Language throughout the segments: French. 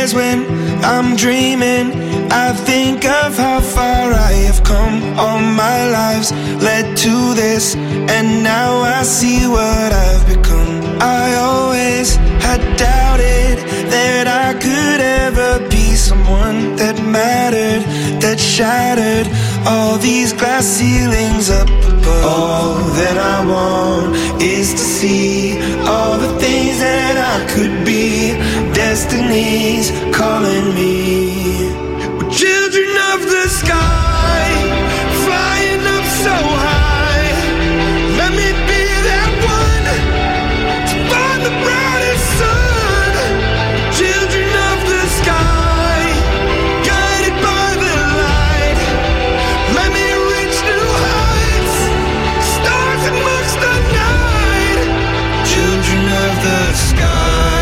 days when I'm dreaming, I think of how far I have come. All my lives led to this, and now I see what I've become. I always had doubted that I could ever be someone that mattered, that shattered all these glass ceilings up above. All that I want is to see all the things that I could be. Destiny's calling me. We're children of the sky, flying up so high. Let me be that one to find the brightest sun. Children of the sky, guided by the light. Let me reach new heights, stars amongst the night. Children of the sky.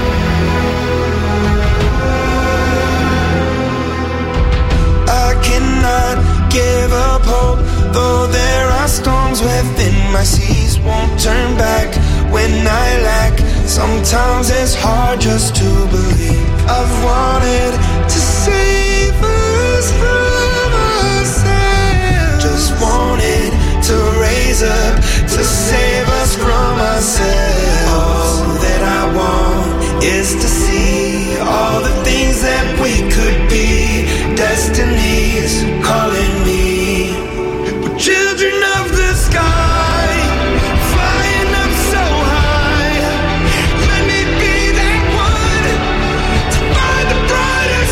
I cannot give up hope, though there are storms within my seas. Won't turn back when I lack. Sometimes it's hard just to believe. I've wanted to save us from ourselves. Just wanted to raise up to save us from ourselves. All that I want is to see all the things that we could be. Destiny's calling me. We're children of the sky, flying up so high. Let me be that one to find the brightest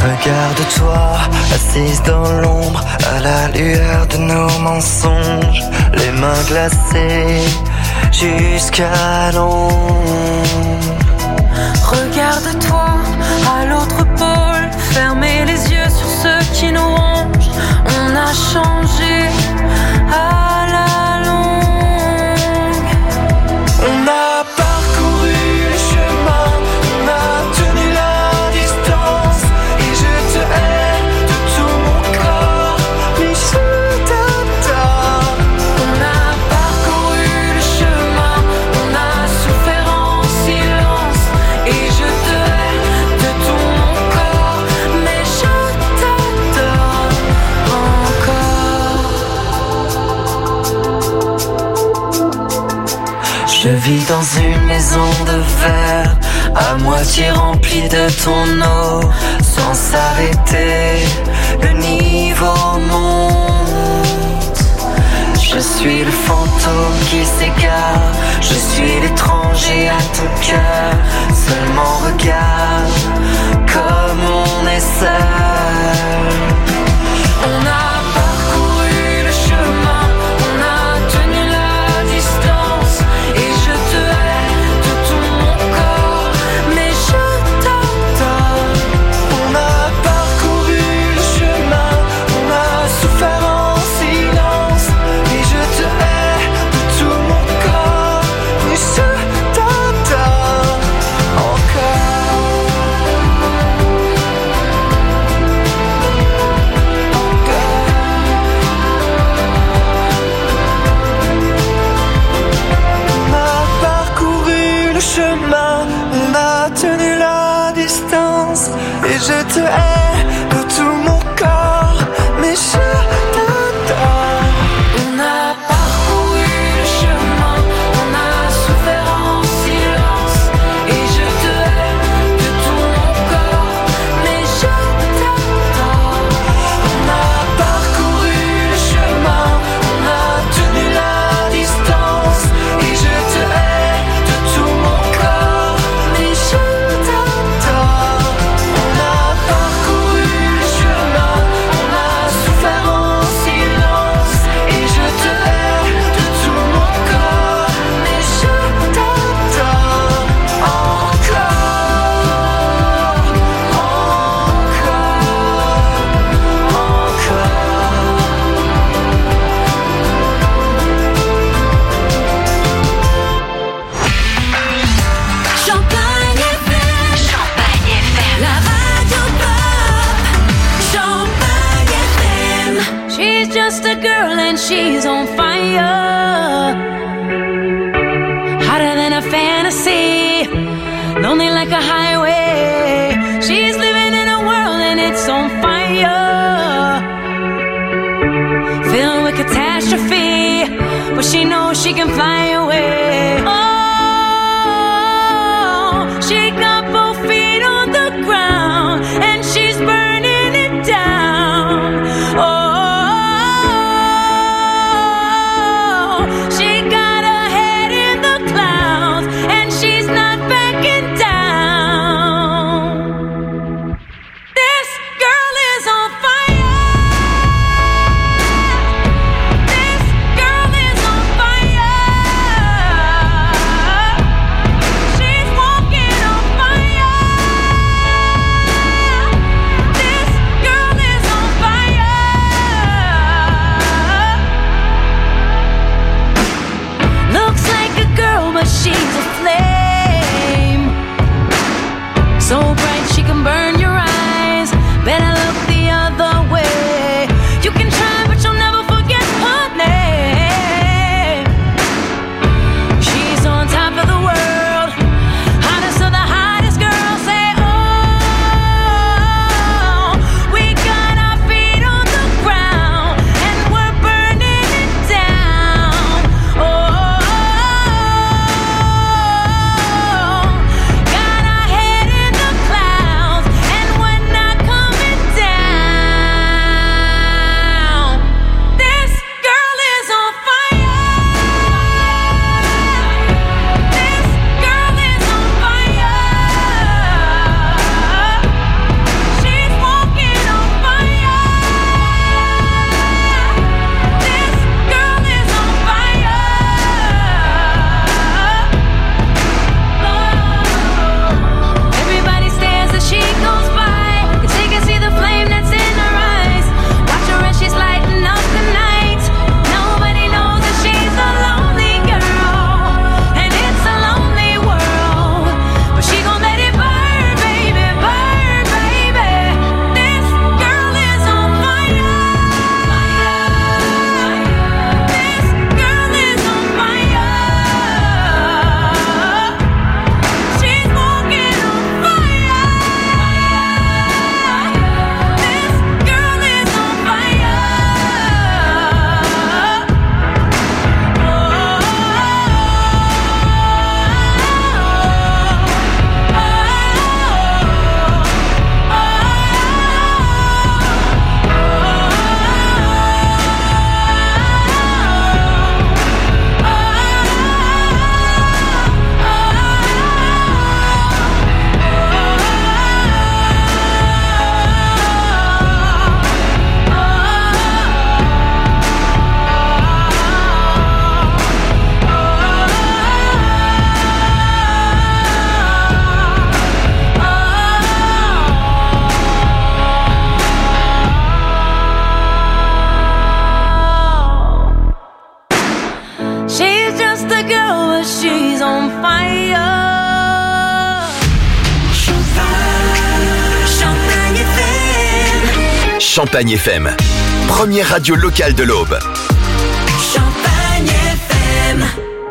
Regarde-toi, assise dans l'ombre, à la lueur de nos mensonges, les mains glacées jusqu'à l'ombre. Regarde-toi, à l'autre pôle, fermez les yeux sur ceux qui nous rongent. On a changé à la longue. On a parcouru le chemin, on a tenu la distance, et je te hais de tout mon corps, mais je t'adore. On a parcouru le chemin, on a souffert en silence, et je te hais de tout mon corps, mais je t'adore encore. Je vis dans une maison de verre, à moitié remplie de ton eau, sans s'arrêter, le niveau monte. Je suis le fantôme qui s'égare, je suis l'étranger à ton cœur. Seulement regarde comme on est seul. On a parcouru le chemin, on a tenu la distance, et je te hais de tout mon corps, mais je t'adore. On a parcouru le chemin, on a souffert en silence, et je te hais de tout mon corps, mais je t'adore encore. On a parcouru le chemin, on a tenu la distance, et je te hais de tout mon corps, mais je t'adore. On a parcouru le chemin, on a souffert en silence, et je te hais de tout mon corps, mais je t'adore. On a parcouru le chemin, on a tenu la distance, et je te hais de tout mon corps, mais je t'adore. On a parcouru le chemin, on a souffert en silence, et je te hais de tout mon corps, mais je t'adore encore, Champagne FM, Champagne FM, la radio pop, Champagne FM. She's just a girl and she's on fire, hotter than a fantasy, lonely like a highway. She's living in a world and it's on fire, filled with catastrophe, but she knows she can fly away. Oh, she got both feet on the ground and she's burning it down. Oh, she got her head in the clouds and she's not backing down. This girl is on fire. This girl is on fire. Champagne FM, première radio locale de l'Aube. Champagne FM.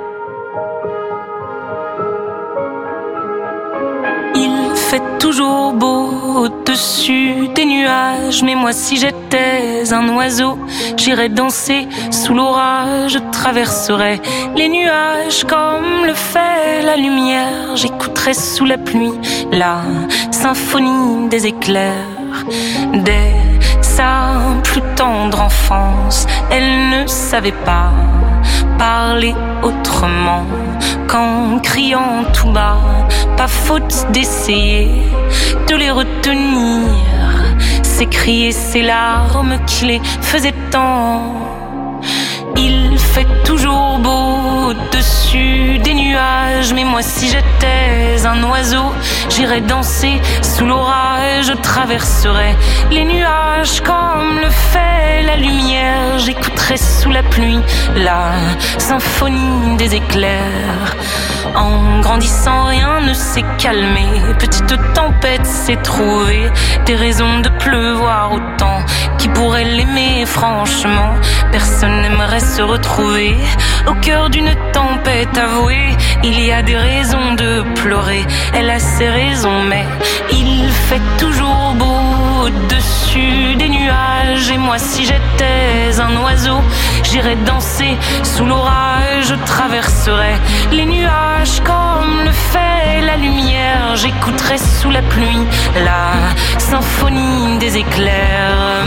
Il fait toujours beau au-dessus des nuages, mais moi si j'étais un oiseau, j'irais danser sous l'orage, je traverserais les nuages comme le fait la lumière, j'écouterais sous la pluie la symphonie des éclairs. Dès sa plus tendre enfance, elle ne savait pas parler autrement qu'en criant tout bas. Pas faute d'essayer de les retenir, ces cris et ces larmes qui les faisaient tant. Il fait toujours beau au-dessus des nuages, mais moi si j'étais un oiseau, j'irais danser sous l'orage, je traverserais les nuages comme le fait la lumière, j'écouterais sous la pluie la symphonie des éclairs. En grandissant, rien ne s'est calmé, petite tempête s'est trouvée, des raisons de pleuvoir autant. Qui pourrait l'aimer franchement? Personne n'aimerait se retrouver au cœur d'une tempête avouée. Il y a des raisons de pleurer, elle a ses raisons, mais il fait toujours beau au-dessus des nuages. Et moi si j'étais un oiseau, j'irais danser sous l'orage, je traverserais les nuages comme le fait la lumière, j'écouterais sous la pluie la symphonie des éclairs.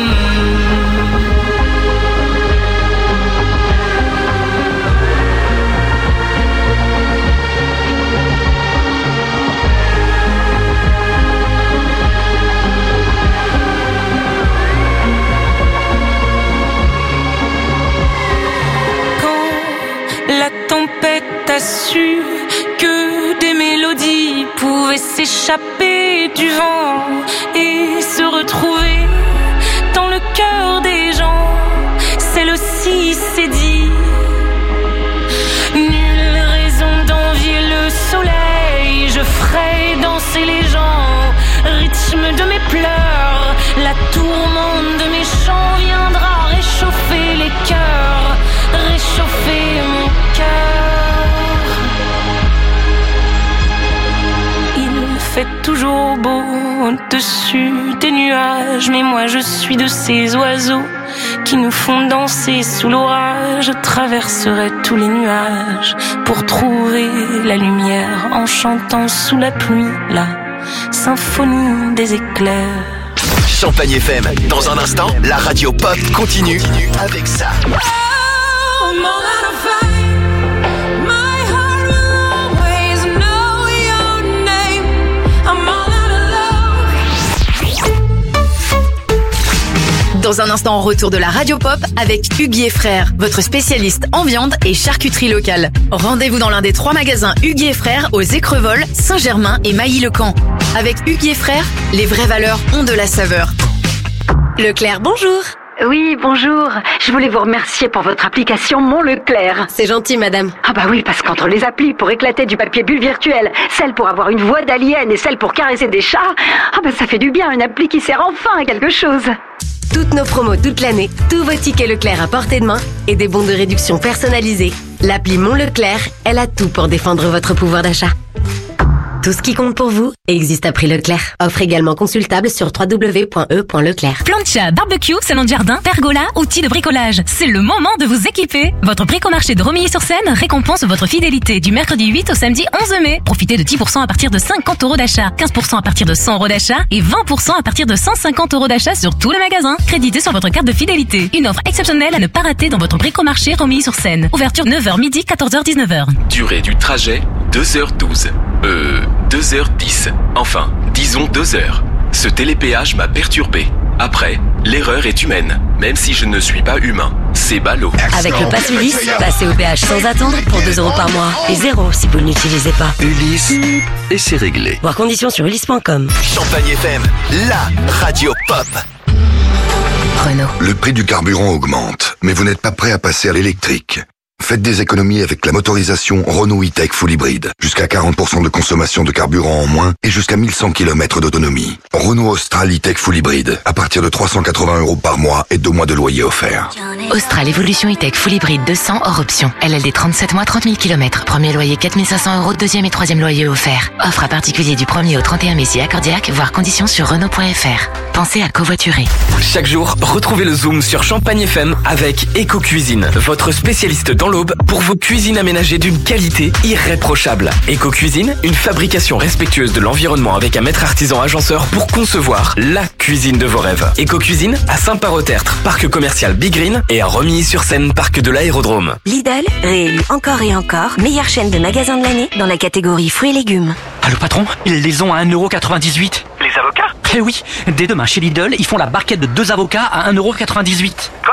La tempête a su que des mélodies pouvaient s'échapper du vent et se retrouver dans le cœur des gens. Celle-ci s'est dit, nulle raison d'envier le soleil, je ferai danser les gens au rythme de mes pleurs. La tourmente de mes chants viendra réchauffer les cœurs, réchauffer mon cœur. Il fait toujours beau au-dessus des nuages, mais moi je suis de ces oiseaux qui nous font danser sous l'orage. Je traverserai tous les nuages pour trouver la lumière en chantant sous la pluie la symphonie des éclairs. Champagne FM, dans un instant, la radio pop continue avec ça. Dans un instant, retour de la Radio Pop avec Hugues et Frères, votre spécialiste en viande et charcuterie locale. Rendez-vous dans l'un des 3 magasins Hugues et Frères aux Écrevols, Saint-Germain et Mailly-le-Camp. Avec Hugues et Frères, les vraies valeurs ont de la saveur. Leclerc, bonjour. Oui, bonjour. Je voulais vous remercier pour votre application Mon Leclerc. C'est gentil, madame. Ah bah oui, parce qu'entre les applis pour éclater du papier bulle virtuel, celle pour avoir une voix d'alien et celle pour caresser des chats, ah bah ça fait du bien, une appli qui sert enfin à quelque chose. Toutes nos promos toute l'année, tous vos tickets Leclerc à portée de main et des bons de réduction personnalisés. L'appli Mon Leclerc, elle a tout pour défendre votre pouvoir d'achat. Tout ce qui compte pour vous existe à prix Leclerc. Offre également consultable sur www.e.leclerc. Plancha, barbecue, salon de jardin, pergola, outils de bricolage. C'est le moment de vous équiper. Votre bricomarché de Romilly-sur-Seine récompense votre fidélité du mercredi 8 au samedi 11 mai. Profitez de 10% à partir de 50 € d'achat, 15% à partir de 100 € d'achat et 20% à partir de 150 € d'achat sur tout le magasin. Crédité sur votre carte de fidélité. Une offre exceptionnelle à ne pas rater dans votre bricomarché Romilly-sur-Seine. Ouverture 9h midi, 14h, 19h. Durée du trajet, 2h12. 2h10. Enfin, disons 2 heures. Ce télépéage m'a perturbé. Après, l'erreur est humaine, même si je ne suis pas humain. C'est ballot. Avec le Pass Ulysse, passez au péage sans attendre pour 2 € par mois. Et 0 si vous ne l'utilisez pas. Ulysse, et c'est réglé. Voir conditions sur ulysse.com. Champagne FM, la radio pop. Renault. Le prix du carburant augmente, mais vous n'êtes pas prêt à passer à l'électrique. Faites des économies avec la motorisation Renault E-Tech Full Hybrid. Jusqu'à 40% de consommation de carburant en moins et jusqu'à 1100 km d'autonomie. Renault Austral E-Tech Full Hybrid. À partir de 380 € par mois et 2 mois de loyer offert. Austral Evolution E-Tech Full Hybrid 200 hors option. LLD 37 mois, 30 000 km. Premier loyer 4 500 €, deuxième et troisième loyer offert. Offre à particulier du 1er au 31 mai si accordiaque, voire conditions sur Renault.fr. Pensez à covoiturer. Chaque jour, retrouvez le Zoom sur Champagne FM avec Eco Cuisine, votre spécialiste dans l'Aube pour vos cuisines aménagées d'une qualité irréprochable. Eco Cuisine, une fabrication respectueuse de l'environnement avec un maître artisan agenceur pour concevoir la cuisine de vos rêves. Eco Cuisine à Saint-Parot-Tertre, parc commercial Big Green, et à Romilly-sur-Seine, parc de l'Aérodrome. Lidl, réélu encore et encore, meilleure chaîne de magasins de l'année dans la catégorie fruits et légumes. Allô patron, ils les ont à 1,98 €. Les avocats? Eh oui, dès demain chez Lidl, ils font la barquette de 2 avocats à 1,98 €. Quoi?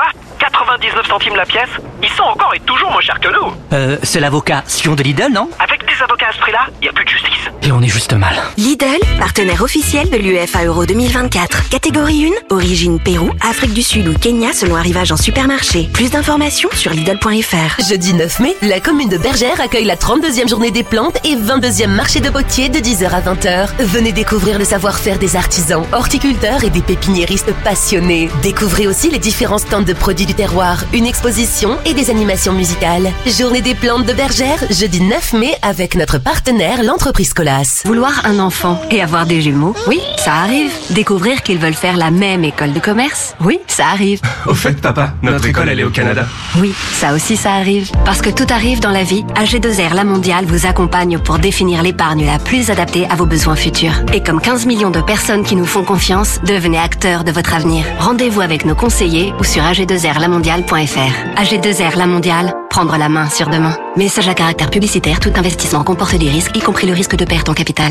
99 centimes la pièce? Ils sont encore et toujours moins chers que nous. C'est l'avocat Sion de Lidl, non? Avec des avocats à ce prix-là, y a plus de justice. Et on est juste mal. Lidl, partenaire officiel de l'UEFA Euro 2024. Catégorie 1, origine Pérou, Afrique du Sud ou Kenya selon arrivage en supermarché. Plus d'informations sur Lidl.fr. Jeudi 9 mai, la commune de Bergère accueille la 32e journée des plantes et 22e marché de potier de 10h à 20h. Venez découvrir le savoir-faire des artisans, horticulteurs et des pépiniéristes passionnés. Découvrez aussi les différents stands de produits du terroir, une exposition et des animations musicales. Journée des plantes de Bergère, jeudi 9 mai avec notre partenaire, l'entreprise Colas. Vouloir un enfant et avoir des jumeaux, oui, ça arrive. Découvrir qu'ils veulent faire la même école de commerce, oui, ça arrive. Au fait, papa, notre école, elle est au Canada. Oui, ça aussi ça arrive. Parce que tout arrive dans la vie, AG2R La Mondiale vous accompagne pour définir l'épargne la plus adaptée à vos besoins futurs. Et comme 15 millions de personnes qui nous font confiance, devenez acteurs de votre avenir. Rendez-vous avec nos conseillers ou sur ag2rlamondiale.fr. AG2R La Mondiale, prendre la main sur demain. Message à caractère publicitaire, tout investissement comporte des risques, y compris le risque de perte en capital.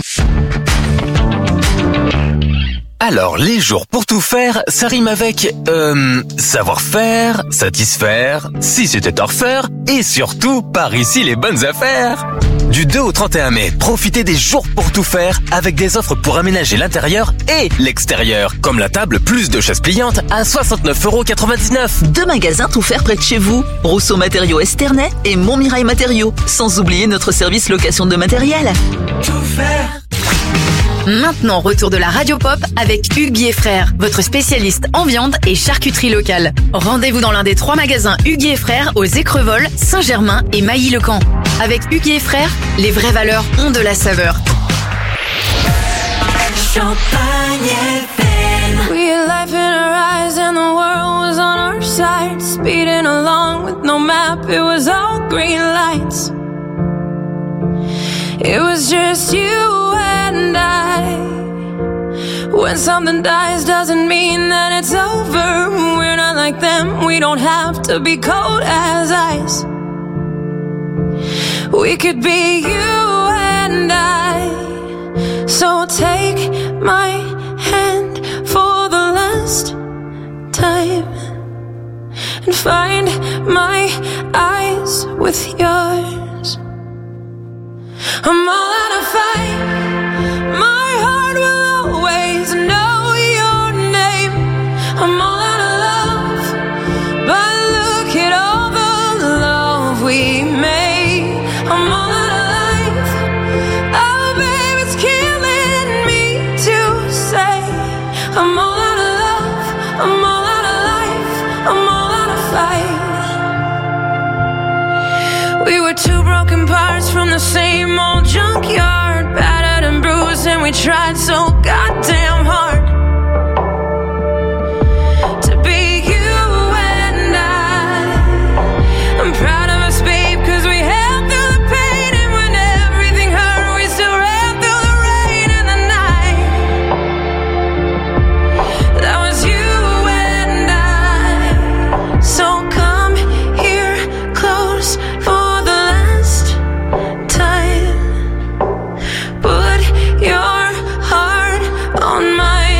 Alors, les jours pour tout faire, ça rime avec savoir-faire, satisfaire, si c'était à refaire, et surtout, par ici les bonnes affaires. Du 2 au 31 mai, profitez des jours pour tout faire avec des offres pour aménager l'intérieur et l'extérieur, comme la table plus de chaises pliantes à 69,99 €. 2 magasins tout faire près de chez vous, Rousseau Matériaux Esternay et Montmirail Matériaux, sans oublier notre service location de matériel. Tout faire. Maintenant, retour de la Radio Pop avec Hugues et Frères, votre spécialiste en viande et charcuterie locale. Rendez-vous dans l'un des 3 magasins Hugues et Frères aux Écrevols, Saint-Germain et Mailly-le-Camp. Avec Hugues et Frères, les vraies valeurs ont de la saveur. Champagne FM. We had life in our eyes and the world was on our side. Speeding along with no map, it was all green lights. It was just you and I. When something dies doesn't mean that it's over. We're not like them, we don't have to be cold as ice. We could be you and I. So take my hand for the last time and find my eyes with yours. I'm all out of fight. My heart will always know your name. I'm all out of love, but look at all the love we made. I'm all out of life. Oh, babe, it's killing me to say. I'm all out of love. I'm all out of life. I'm all out of fight. We were 2 broken parts from the same old junkyard, battered and bruised, and we tried so goddamn hard to be you and I'm proud of us, babe, 'cause we held through the pain, and when everything hurt, we still ran through the rain and the night. That was you and I. So come here close for the last time. Put your heart on mine.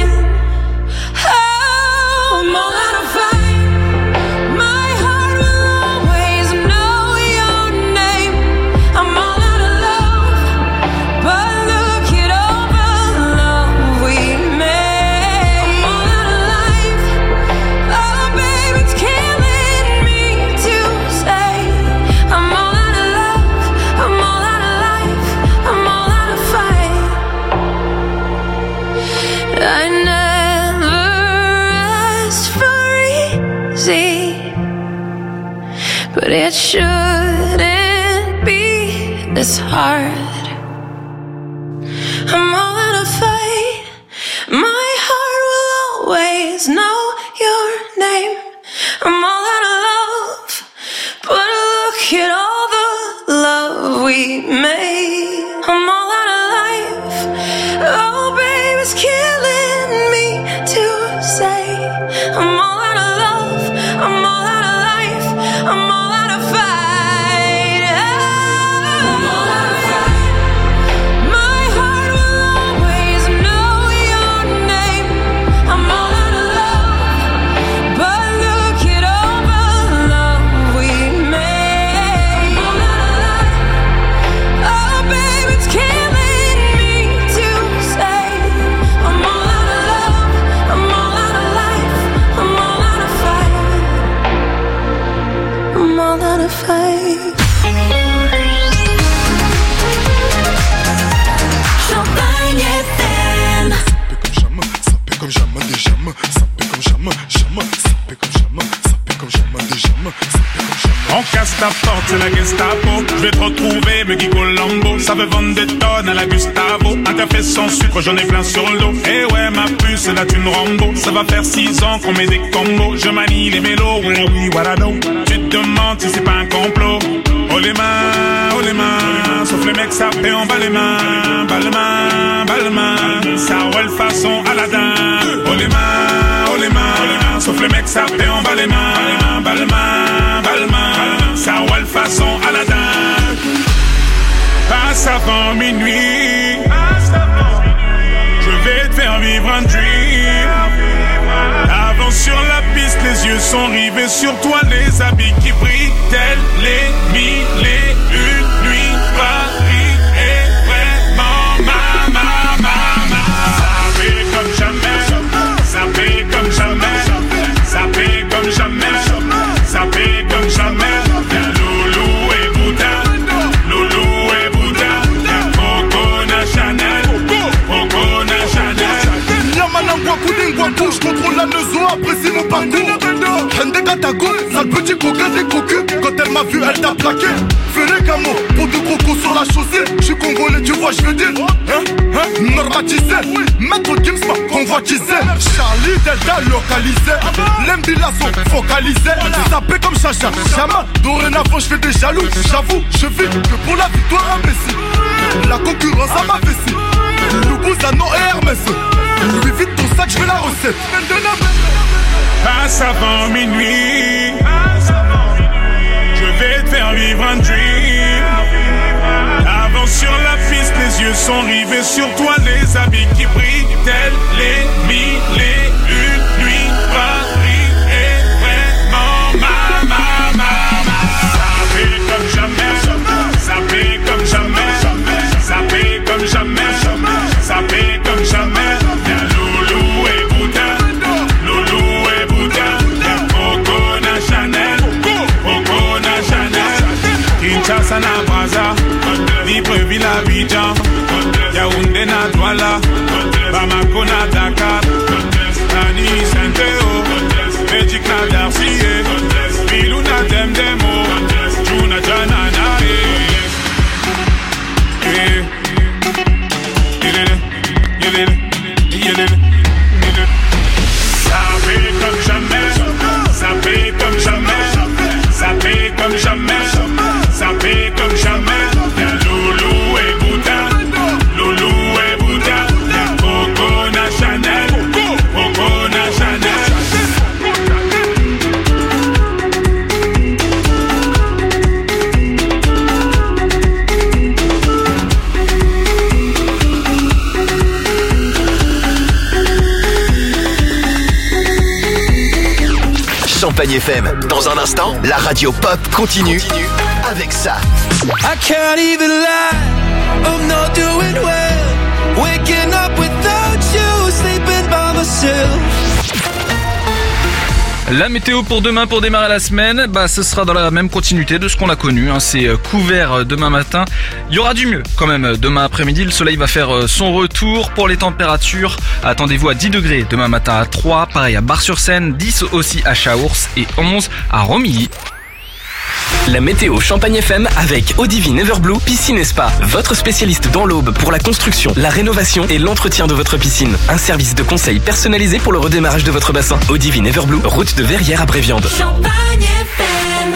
shouldn't be this hard. I'm all out of fight. My heart will always know your name. I'm all out of love, but look at all the love we made. I'm all out of life. Oh, babe, it's killing me to say. I'm all out of love. I'm all out of life. I'm all out of fight. I'm all out of fight. My heart will always know your name. I'm all out of love, but look at all the love we made. I'm all out of life. Oh, babe, it's killing me to say. I'm all out of love. I'm all out of life. I'm all out of fight. I'm all out of fight. Champagne FM. Comme jamais, déjà, ça fait comme jamais, jamais, ça fait comme jamais, ça fait comme jamais, déjà, ça fait comme jamais. On casse ta porte, c'est la Gestapo. Je vais te retrouver, me Guy Colombo. Ça veut vendre des tonnes à la Gustavo. Un café sans sucre, j'en ai plein sur le dos. Eh ouais, ma puce, c'est la thune Rambo. Ça va faire 6 ans qu'on met des combos. Je manie les mélos, oui, voilà donc. Tu te demandes si c'est pas un complot. Oh les mains, sauf les mecs ça fait en bas les mains. Bas les mains, ça roule façon Aladdin. Oh les mains, sauf les mecs ça fait en bas les mains. Bas les mains, ça roule façon Aladdin. Passe avant minuit, je vais te faire vivre un dream. Avance sur la piste, les yeux sont rivés sur toi, les habits qui brillent tels les 1001 nuits. Paris est vraiment ma. Ça fait comme jamais, ça fait comme jamais, ça fait comme jamais, ça fait comme jamais. Loulou et Bouddha, Coco Chanel. Yaman je contrôle la neuzo, apprécie mon parcours. Hende Katago, sale petit coquin des cocus. Quand elle m'a vu, elle t'a plaqué. Fais les camos, pour de croco sur la chaussée. J'suis congolais, tu vois, j'veux dire. Normatisé, maître Gims m'a convoitisé. Charlie Delta localisé. L'Mbila sont focalisés. Sapé comme Chacha, Chama. Dorénavant, j'fais des jaloux. J'avoue, je vis que pour la victoire imbécile. La concurrence à ma vessie. Loubouzanon et Hermès. Lui vite ton sac, j'vais la recette. Passe avant minuit, je vais te faire vivre un dream. Avance sur la piste, les yeux sont rivés sur toi, les habits qui brillent tels les 1001 nuits. Paris est vraiment ma. Ça fait comme jamais, ça fait comme jamais, ça fait comme jamais, ça fait comme jamais. Loulou et Bouddha, Kinshasa na Brazza, Libreville à Abidjan, Yaoundé na Douala, Bamako na Dakar, Nani Saint-Théo, Belgique na Darcy, Bilou na Demdemo, Juna Janana. Ça fait comme jamais, ça fait comme jamais, ça fait comme jamais, ça fait comme jamais. Loulou et Bouddha, Coco na Chanel, Coco na Chanel. Champagne FM. Dans un instant, la radio pop continue avec ça. I can't even lie, I'm not doing well. Waking up without you, sleeping by myself. La météo pour demain, pour démarrer la semaine, ce sera dans la même continuité de ce qu'on a connu. C'est couvert demain matin. Il y aura du mieux quand même demain après-midi. Le soleil va faire son retour. Pour les températures, attendez-vous à 10 degrés demain matin à 3. Pareil à Bar-sur-Seine, 10 aussi à Chaours et 11 à Romilly. La météo Champagne FM avec Odivine Everblue Piscine et Spa. Votre spécialiste dans l'Aube pour la construction, la rénovation et l'entretien de votre piscine. Un service de conseil personnalisé pour le redémarrage de votre bassin. Odivine Everblue, route de Verrières à Bréviande. Champagne FM.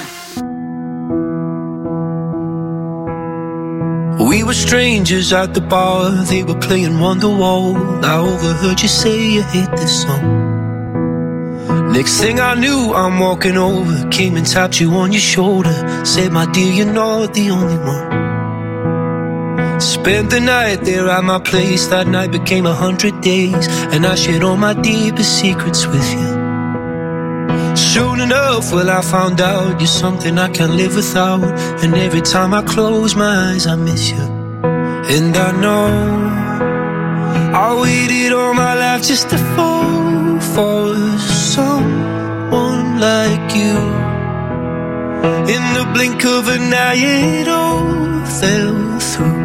We were strangers at the bar, they were playing Wonderwall. I overheard you say you hate this song. Next thing I knew, I'm walking over, came and tapped you on your shoulder, said, my dear, you're not the only one. Spent the night there at my place, that night became 100 days, and I shared all my deepest secrets with you. Soon enough, well, I found out you're something I can't live without, and every time I close my eyes, I miss you. And I know I waited all my life just to fall for someone like you. In the blink of an eye, it all fell through.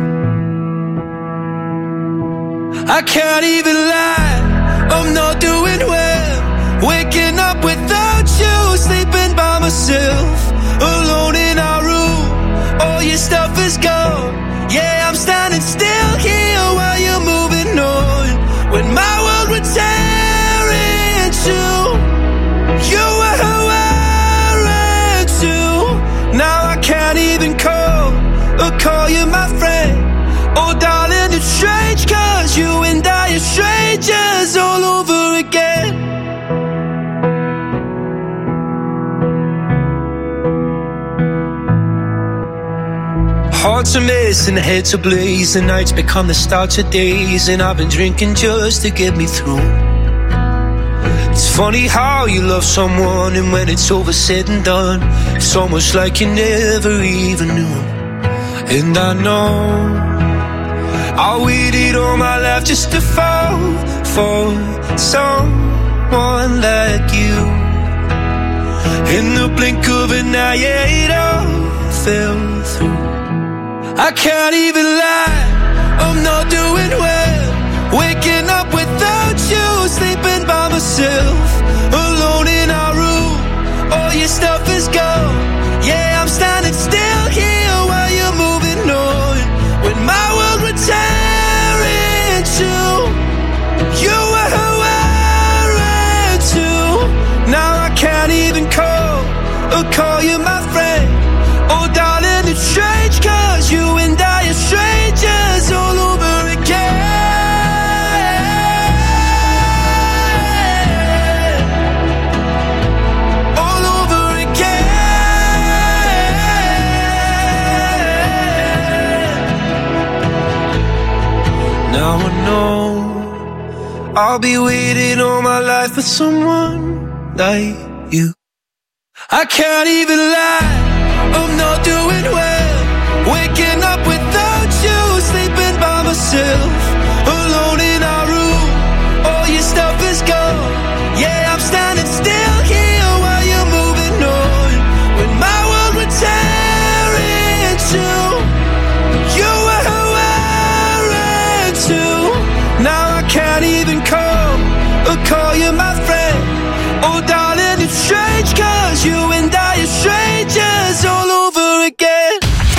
I can't even lie, I'm not doing well. Waking up without you, sleeping by myself, alone in our room, all your stuff is gone. Yeah, I'm standing still here while you're moving on. When my world would tear in two, you were wearing two. Now I can't even call you my friend. Oh darling, it's strange, cause you and I are strangers all over again. Hearts are missing, heads ablaze, the nights become the start of days, and I've been drinking just to get me through. It's funny how you love someone, and when it's over said and done, it's almost like you never even knew. And I know I waited all my life just to fall for someone like you. In the blink of an eye, yeah, it all fell through. I can't even lie, I'm not doing well. Waking up without you, sleeping by myself, alone in our room, all your stuff is gone. Yeah, I'm standing still here while you're moving on. When my world would tear in two, you were wearing two. Now I can't even call you my friend. Oh darling, it's strange, cause you and I are strangers all over again. All over again. Now I know I'll be waiting all my life for someone like you. I can't even lie, I'm not doing well. Waking up without you, sleeping by myself, alone in our room, all your stuff is gone. Yeah, I'm standing still here while you're moving on. When my world would tear in two, you were wearing two. Now I can't even call you my friend. Oh darling, it's strange, cause you and I are strangers all over again.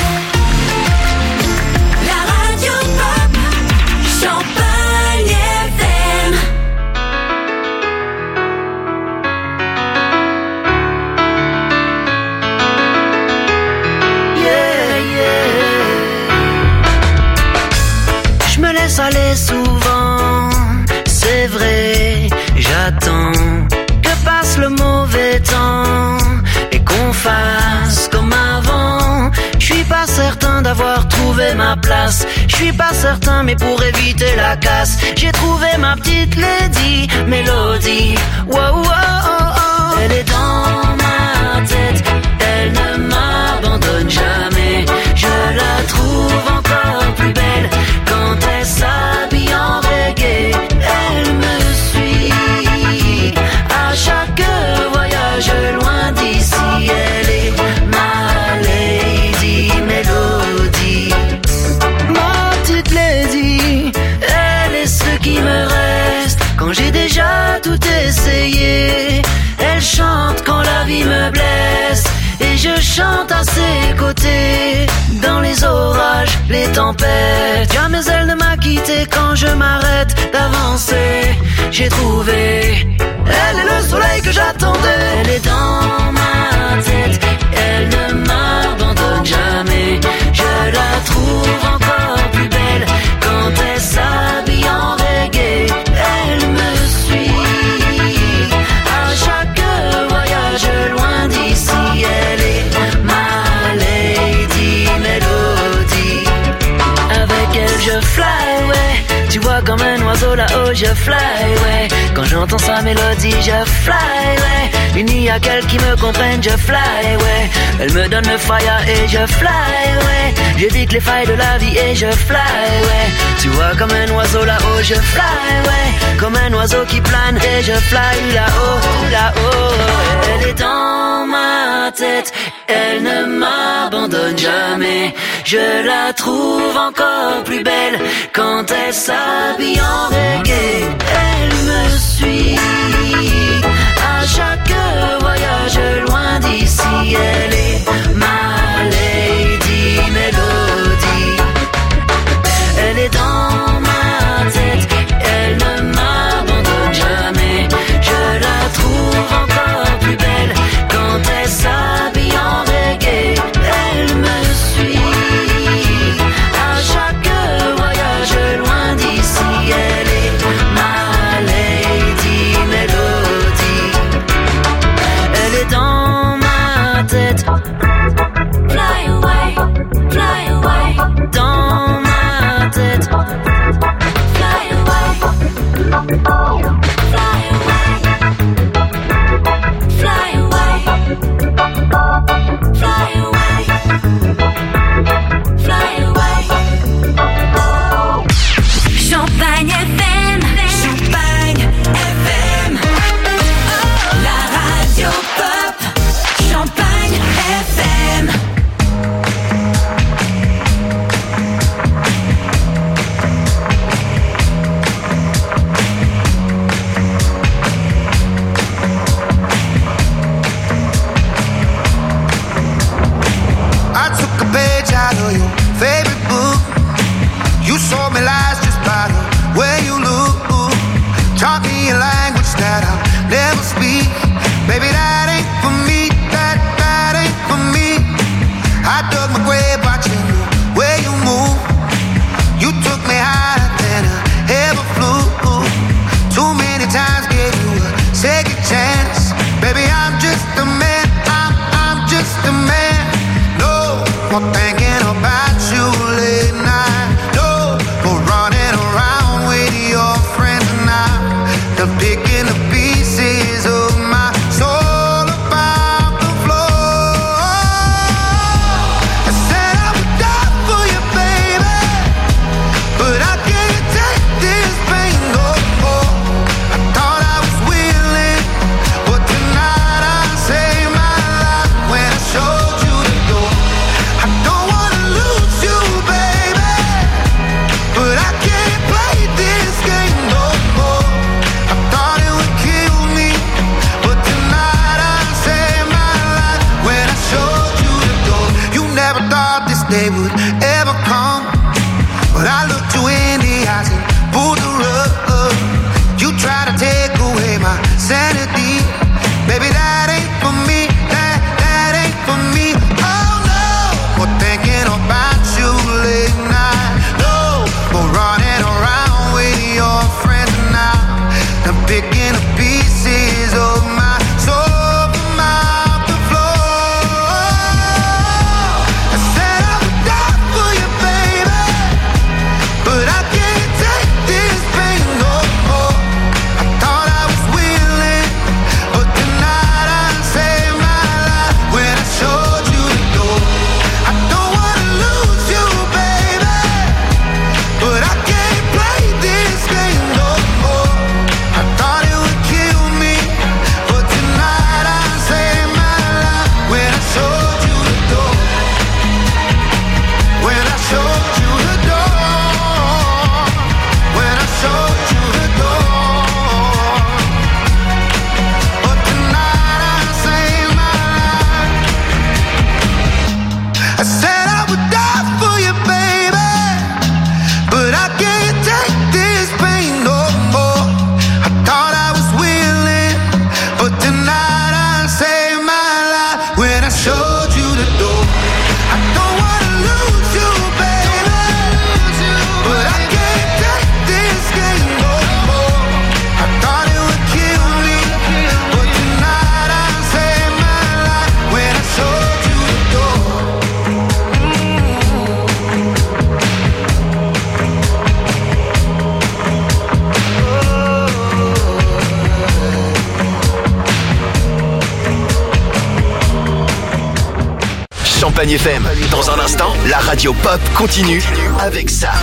La radio pop, Champagne FM. Yeah, yeah. Je me laisse aller souvent, c'est vrai, j'attends que passe le mauvais temps et qu'on fasse comme avant. Je suis pas certain d'avoir trouvé ma place, je suis pas certain, mais pour éviter la casse, j'ai trouvé ma petite lady Mélodie. Wow, wow, oh, oh. Elle est dans ma tête, elle ne m'abandonne jamais. Je la trouve encore plus belle quand elle s'habille en reggae. Elle me suit à chaque voyage loin d'ici. Elle est ma lady Mélodie. Ma petite lady, elle est ce qui me reste quand j'ai déjà tout essayé. Elle chante quand la vie me blesse et je je chante à ses côtés. Dans les orages, les tempêtes, jamais elle ne m'a quitté quand je m'arrête d'avancer. J'ai trouvé, elle est le soleil que j'attendais. Elle est dans ma tête, elle ne m'abandonne jamais. Je la trouve encore plus belle quand elle s'habille en reggae. Elle me suit à chaque voyage loin d'ici. Elle est ma lady mélodie. Avec elle je fly, ouais. Tu vois comme un oiseau là-haut je fly, ouais. Quand j'entends sa mélodie je fly, ouais. Il n'y a qu'elle qui me comprenne, je fly, ouais. Elle me donne le fire et je fly, ouais. J'évite les failles de la vie et je fly, ouais. Tu vois comme un oiseau là-haut je fly, ouais. Comme un oiseau qui plane et je fly là-haut, là-haut. Elle est dans ma tête, elle ne m'abandonne jamais. Je la trouve encore plus belle quand elle s'habille en reggae. Elle me suit à chaque voyage loin d'ici. Elle est ma lady mélodie. Elle est dans ma tête, elle ne m'abandonne jamais. Je la trouve encore plus belle quand elle s'habille en reggae. Elle me suit à chaque voyage loin d'ici. Elle est ma lady mélodie. Champagne FM. Dans un instant, la radio pop continue avec ça.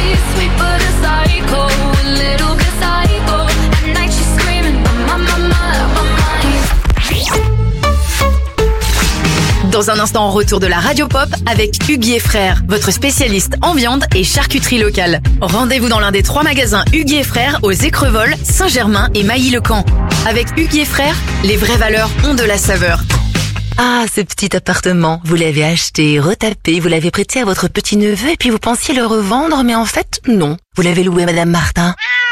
Dans un instant, retour de la radio pop avec Hugues et Frères, votre spécialiste en viande et charcuterie locale. Rendez-vous dans l'un des 3 magasins Hugues et Frères aux Écrevols, Saint-Germain et Mailly-le-Camp. Avec Hugues et Frères, les vraies valeurs ont de la saveur. Ah, ce petit appartement, vous l'avez acheté, retapé, vous l'avez prêté à votre petit-neveu et puis vous pensiez le revendre, mais en fait, non. Vous l'avez loué à Madame Martin.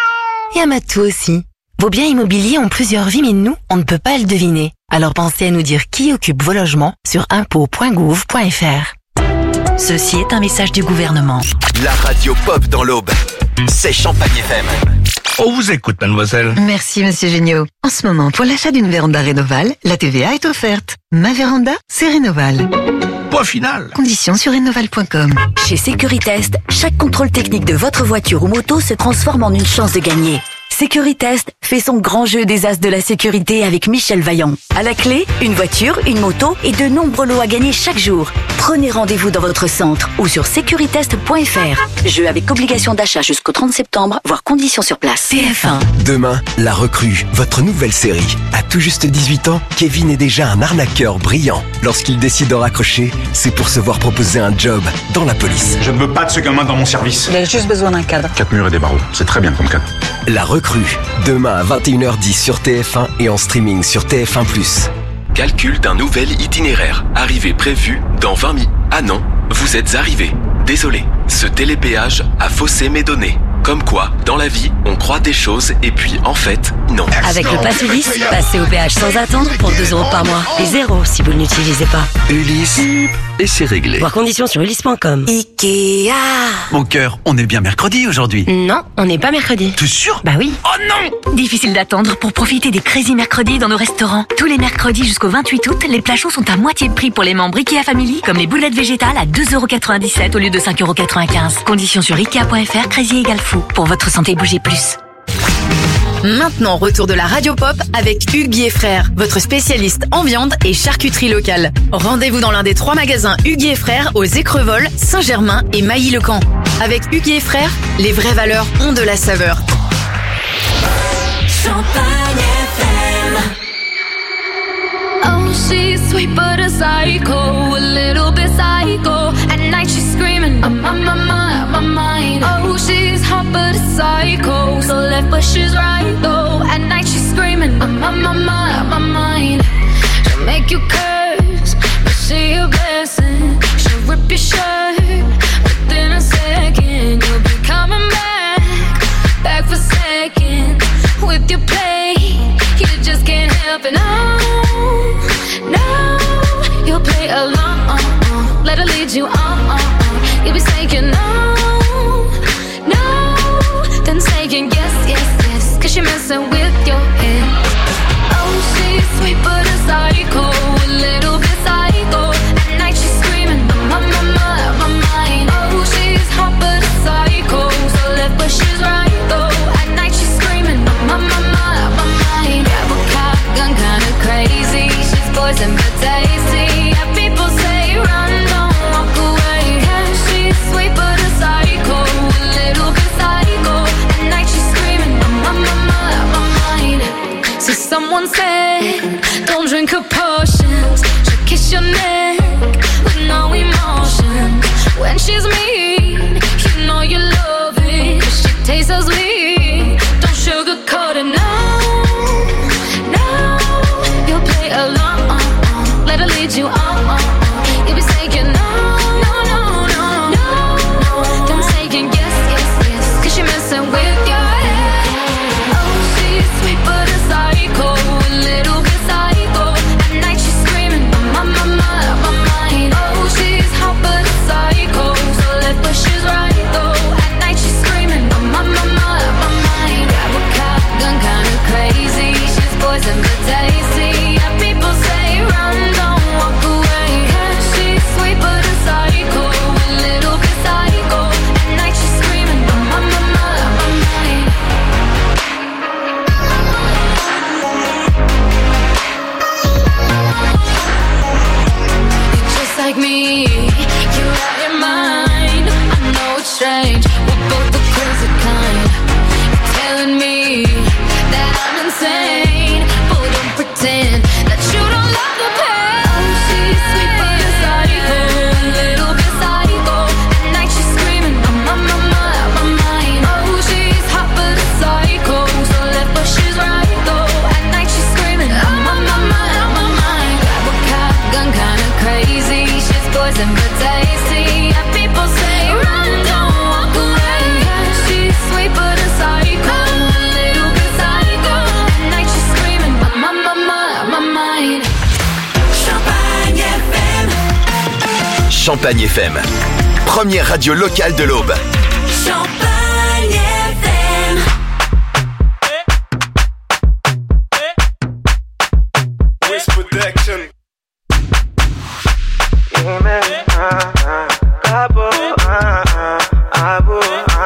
Et à Matou aussi. Vos biens immobiliers ont plusieurs vies, mais nous, on ne peut pas le deviner. Alors pensez à nous dire qui occupe vos logements sur impôts.gouv.fr. Ceci est un message du gouvernement. La radio pop dans l'Aube, c'est Champagne FM. On vous écoute, mademoiselle. Merci, monsieur Géniaud. En ce moment, pour l'achat d'une véranda Rénoval, la TVA est offerte. Ma véranda, c'est Rénoval. Point final. Conditions sur rénoval.com. Chez Sécuritest, chaque contrôle technique de votre voiture ou moto se transforme en une chance de gagner. Sécuritest fait son grand jeu des as de la sécurité avec Michel Vaillant. À la clé, une voiture, une moto et de nombreux lots à gagner chaque jour. Prenez rendez-vous dans votre centre ou sur securitest.fr. Jeu avec obligation d'achat jusqu'au 30 septembre, voire conditions sur place. TF1. Demain, La Recrue, votre nouvelle série. À tout juste 18 ans, Kevin est déjà un arnaqueur brillant. Lorsqu'il décide de raccrocher, c'est pour se voir proposer un job dans la police. Je ne veux pas de ce gamin dans mon service. Il a juste besoin d'un cadre. 4 murs et des barreaux, c'est très bien comme cadre. La Recrue, demain à 21h10 sur TF1 et en streaming sur TF1+. Calcul d'un nouvel itinéraire. Arrivée prévue dans 20 minutes. Ah non, vous êtes arrivé. Désolé, ce télépéage a faussé mes données. Comme quoi, dans la vie, on croit des choses et puis en fait, non. Avec le Pass Ulysse, passez au péage sans attendre pour 2 € par mois. Et 0 si vous ne l'utilisez pas. Ulysse, et c'est réglé. Voir conditions sur ulysse.com. Ikea. Mon cœur, on est bien mercredi aujourd'hui. Non, on n'est pas mercredi. T'es sûr? Bah oui. Oh non! Difficile d'attendre pour profiter des Crazy Mercredis dans nos restaurants. Tous les mercredis jusqu'au 28 août, les plats chauds sont à moitié de prix pour les membres Ikea Family, comme les boulettes végétales à 2,97 € au lieu de 5,95 €. Conditions sur Ikea.fr, Crazy égale fou. Pour votre santé, bougez plus. Maintenant, retour de la radio pop avec Hugues et Frères, votre spécialiste en viande et charcuterie locale. Rendez-vous dans l'un des 3 magasins Hugues et Frères aux Écrevols, Saint-Germain et Mailly-le-Camp. Avec Hugues et Frères, les vraies valeurs ont de la saveur. Champagne FM. Oh, she's sweet but a psycho, a little bit psycho. At night she's screaming, I'm on my mind. Oh, she's hot but a psycho, so left but she's right though. At night she's screaming, I'm on my mind. She'll make you curse, but she a blessing. She'll rip your shirt within a second. You'll be coming back for second. With your play, you just can't help it. No, you'll play along. Let her lead you on. You'll be saying no, then saying yes, 'cause you're messing with your head. Oh, she's sweet but a psycho, a little bit psycho. At night she's screaming, I'm on my mind. Oh, she's hot but a psycho, so left but she's right though. At night she's screaming, I'm on my mind. Grab a cop gun, kinda crazy. She's poison but tasty. Yeah, people say run, don't walk away. Yeah, she's sweet but a psycho, a little bit psycho. At night she's screaming, I'm on my mind. So someone said, don't drink her potions. She'll kiss your neck with no emotion. When she's mean, you know you love it. 'Cause she tastes so sweet. Don't sugarcoat it, no. You'll play along. Let her lead you on. You'll be saying no. Then saying yes, 'cause you're messing with your head. Oh, she's sweet but a psycho, a little bit psycho. At night she's screaming, I'm on my mind. Oh, she's hot but a psycho, so left Champagne FM. Première radio locale de l'Aube. Champagne FM. Wiz Protection. Yeah, man. Cabo, abo,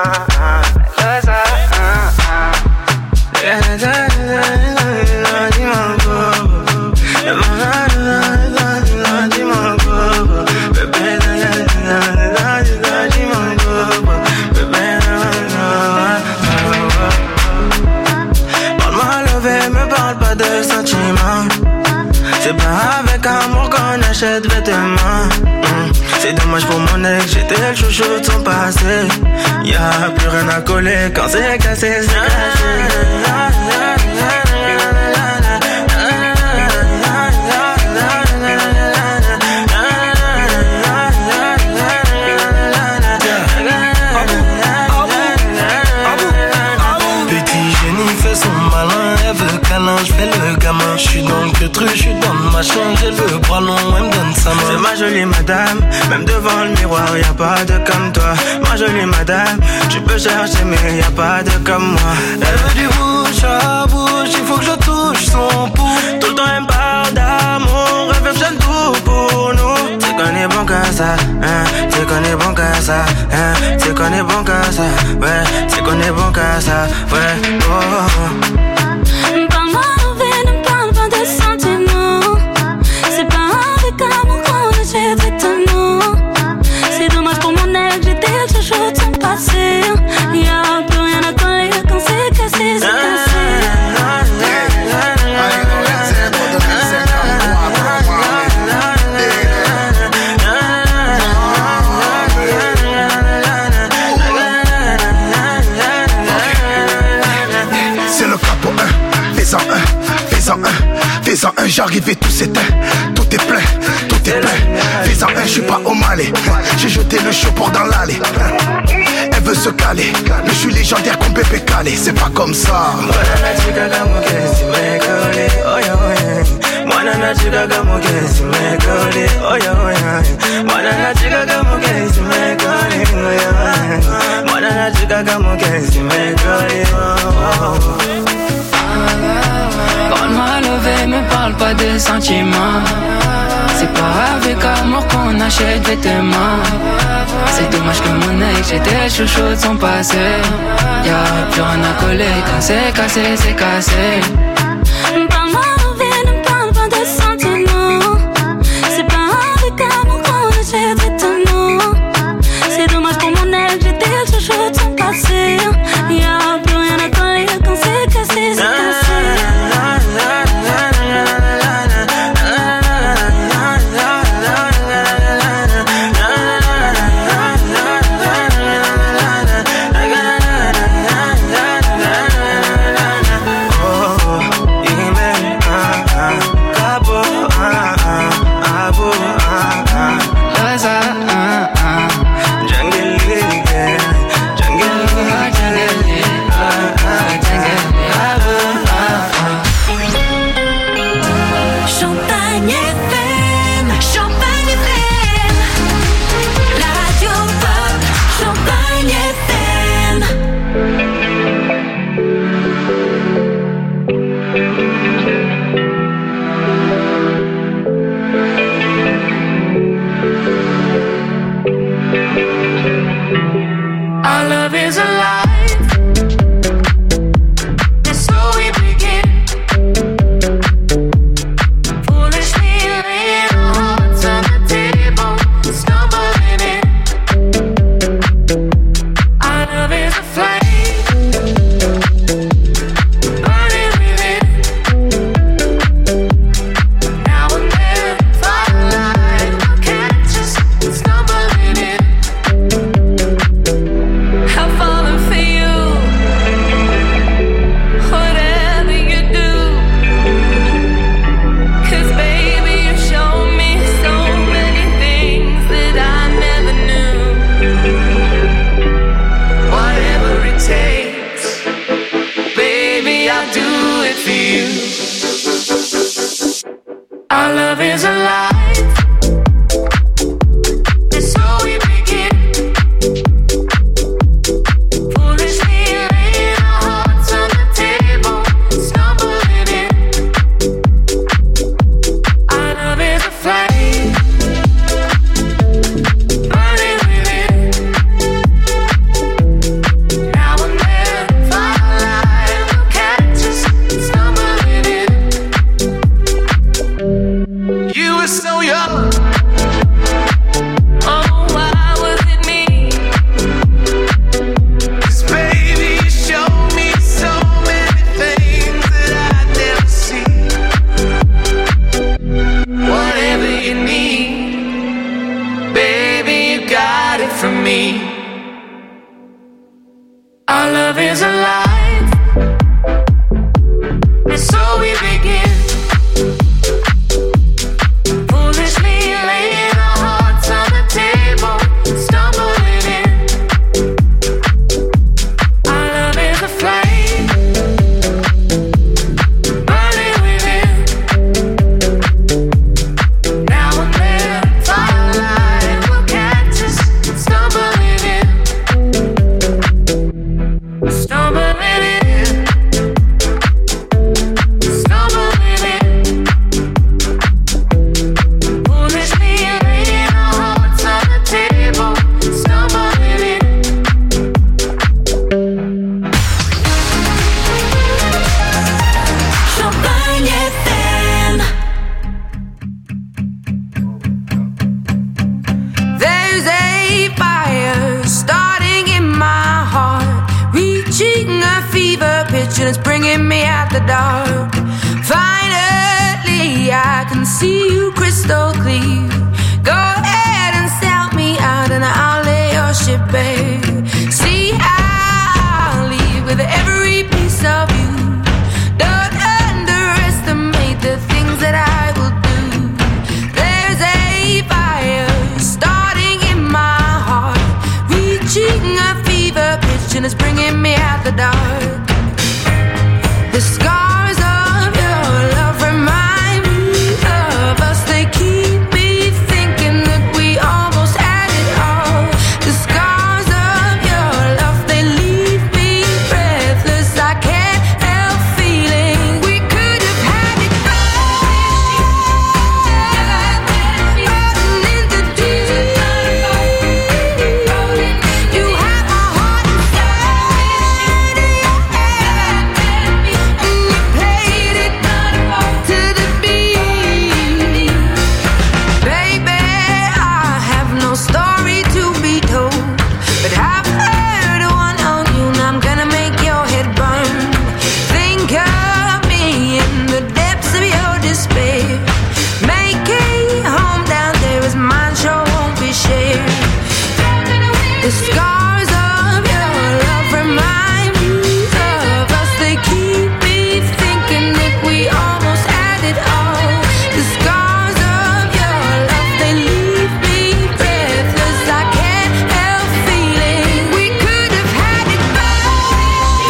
c'est pas avec amour qu'on achète vêtements. C'est dommage pour mon ex, j'étais le chouchou de son passé. Y'a plus rien à coller quand c'est cassé, c'est cassé. Je fais le gamin, je suis dans le truc, je suis dans ma chambre, j'ai le bras long, elle me donne sa main. C'est ma jolie madame, même devant le miroir, y'a pas de comme toi. Ma jolie madame, tu peux chercher mais y'a pas de comme moi. Elle veut du bouche à bouche, il faut que je touche son pouls. Tout le temps elle me parle d'amour, elle veut que j'aime tout pour nous. C'est qu'on est bon qu'à ça, hein, c'est qu'on est bon qu'à ça, hein, c'est qu'on est bon qu'à ça, ouais, c'est qu'on est bon qu'à ça, ouais, oh. Parle-moi envers, ne parle pas de sentiments. C'est pas avec amour qu'on achète vêtements. C'est dommage pour mon ex, j'étais le chouchou de son passé. Y'a plus rien à coller quand c'est cassé, c'est cassé. C'est le capot 1, fais-en un, j'arrive et tout s'éteint. Tout est plein, fais-en un, je suis pas au Malais. J'ai jeté le chaud pour dans l'allée. Elle veut se caler, je suis légendaire comme Pépé Calé. C'est pas comme ça. Parle-moi levé, me parle pas de sentiments. C'est pas avec amour qu'on achète vêtements. C'est dommage que mon ex, j'étais chouchou de son passé. Y'a plus rien à coller quand c'est cassé, c'est cassé. Parle-moi envers, ne parle pas de sentiments. C'est pas avec amour qu'on achète vêtements. C'est dommage pour mon ex, j'étais le chouchou de son passé. Y'a plus rien à coller quand c'est cassé, c'est cassé. Our love is alive. And so we begin. Foolishly laying our hearts on the table, stumbling in. Our love is a flame, burning within. Now and then, firelight will catch us, stumbling in. I've fallen for you, whatever you do. 'Cause baby, you show me so many things that I never knew. Whatever it takes, baby, I'll do it for you. Our love is alive. it's bringing me out the dark. Finally, I can see you crystal clear. Go ahead and sell me out and I'll lay your ship bare. See, I'll leave with every piece of you. Don't underestimate the things that I will do. There's a fire starting in my heart, reaching a fever pitch and it's bringing me out the dark. The scars of your love remind me of us. They keep me thinking that we almost had it all. The scars of your love, they leave me breathless. I can't help feeling we could have had it all. Rolling in the deep. You have my heart inside of your hand, and you played it to the beat. Baby, I have no story to be told, but I've heard one on you and I'm gonna make your head burn. Think of me in the depths of your despair. Make a home down there as mine sure won't be shared. The scars of your love remind me of us. They keep me thinking that we almost had it all. The scars of your love, they leave me breathless. I can't help feeling we could have had it all.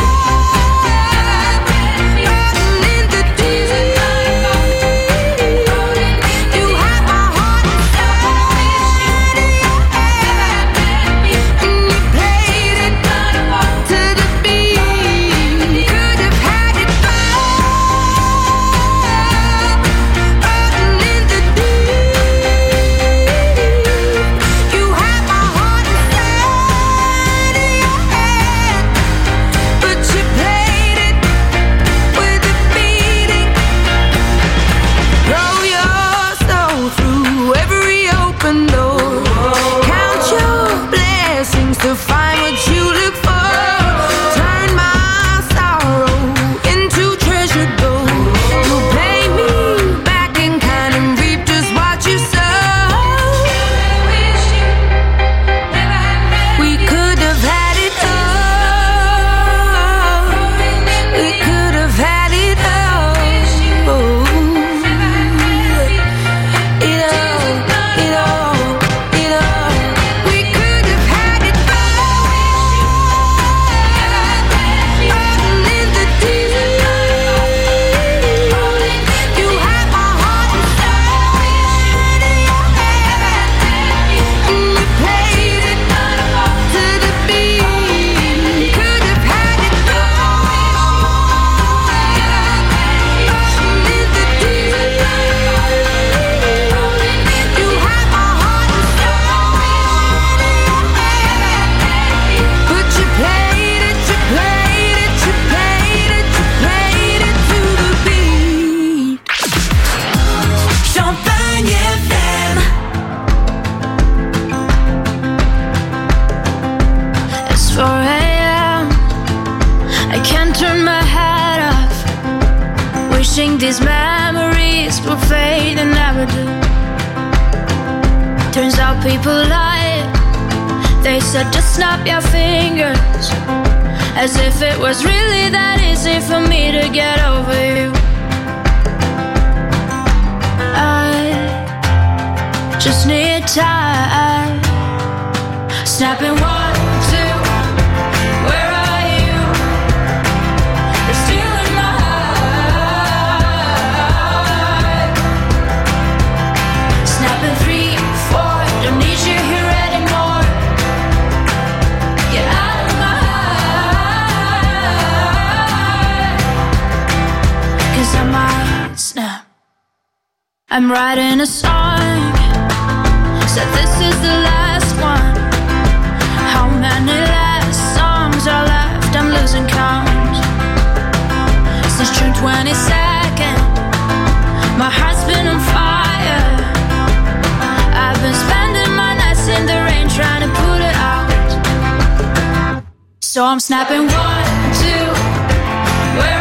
Rolling in the deep. You have my heart inside of your hand, and you played it to the beat. Could have had it all. Rolling in the deep. You have my heart inside of your hand, but you played it with a beating. Throw your soul through every open door. Count your blessings to find what you look for. Turn my sorrow into treasure gold. You'll pay me back in kind and reap just what you sow. We could have had it all. We could have had it all. It all. We could have had it all. Rolling in the deep. You have my heart inside of your hand, and you played it to the beat. Could have had it all. Rolling in the deep. You have my heart inside of your hand, but you played it to the beat. Champagne FM. It's 4 a.m. I can't turn my head off, wishing these memories will fade and never do. Turns out people lie. They said just snap your fingers, as if it was really that easy for me to get over you. I just need time. Snapping 1, 2. Where are you? You're still in my heart. Snapping 3, 4. Don't need you here anymore. Get out of my heart, 'cause I might snap. I'm writing a song, said this is the last one. How many last songs are left? I'm losing count. Since June 22nd, my heart's been on fire. I've been spending my nights in the rain trying to put it out. So I'm snapping 1, 2. Where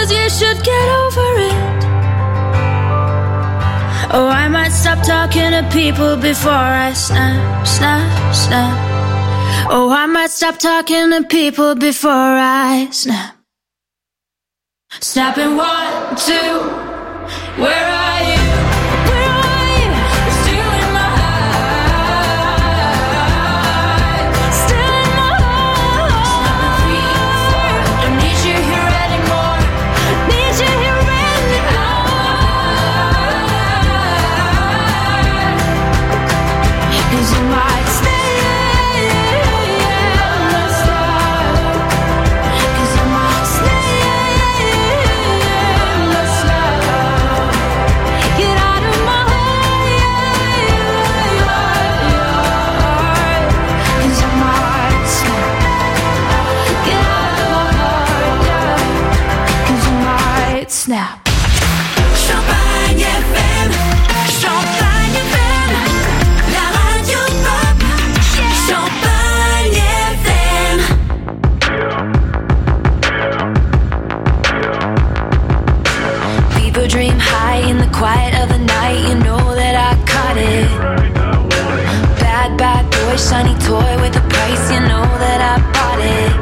suppose you should get over it. Oh, I might stop talking to people before I snap, snap, snap. Oh, I might stop talking to people before I snap. Snapping 1, 2, where are you? Where are you? You're still in my heart. Still in my heart. Snapping 3, 4, don't need you here anymore. Need you here anymore. 'Cause you might stay. Snap. Champagne FM, Champagne FM, la radio pop, Champagne FM. People dream high in the quiet of the night, you know that I caught it. Bad, bad boy, shiny toy with a price, you know that I bought it.